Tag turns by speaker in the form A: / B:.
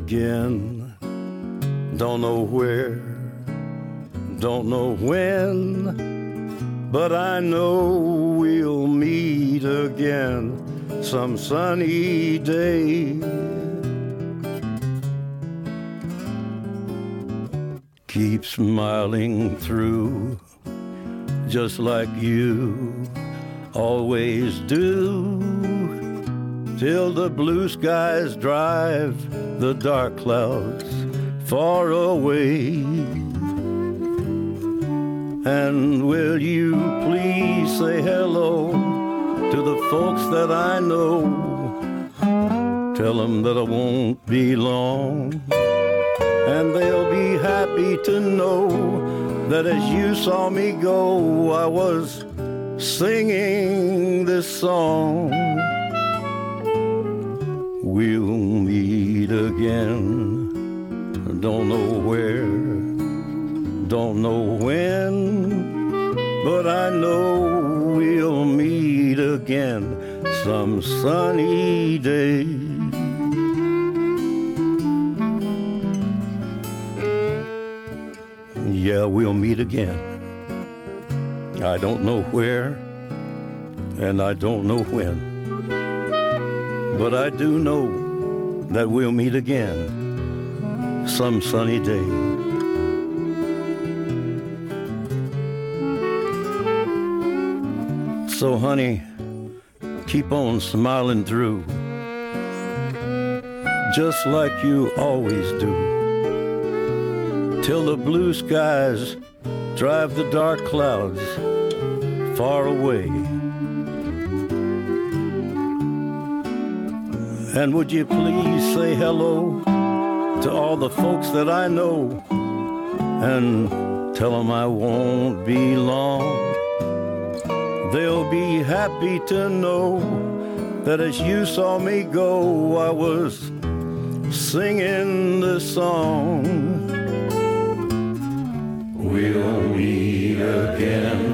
A: again. Don't know where, don't know when, but I know we'll meet again some sunny day. Keep smiling through, just like you always do, till the blue skies drive the dark clouds far away. And will you please say hello to the folks that I know? Tell them that I won't be long, and they'll be happy to know that as you saw me go, I was singing this song. We'll meet again, don't know where, don't know when, but I know we'll meet again some sunny day. Yeah, we'll meet again. I don't know where, and I don't know when, but I do know that we'll meet again some sunny day. So honey, keep on smiling through, just like you always do, till the blue skies drive the dark clouds far away. And would you please say hello to all the folks that I know, and tell them I won't be long. They'll be happy to know that as you saw me go, I was singing this song. We'll meet again.